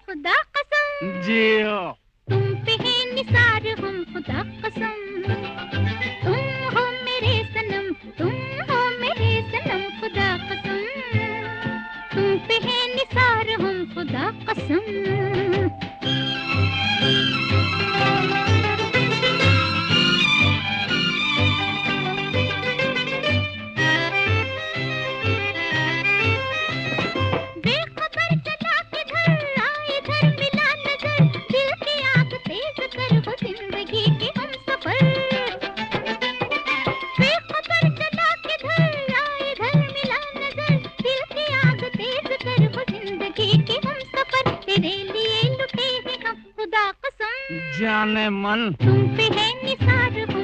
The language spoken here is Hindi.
खुदा कसम जियो तुम पे है निसार हम खुदा कसम तुम हो मेरे सनम तुम हो मेरे सनम खुदा कसम तुम पे है निसार हम खुदा कसम जाने मन तुम पे है निसार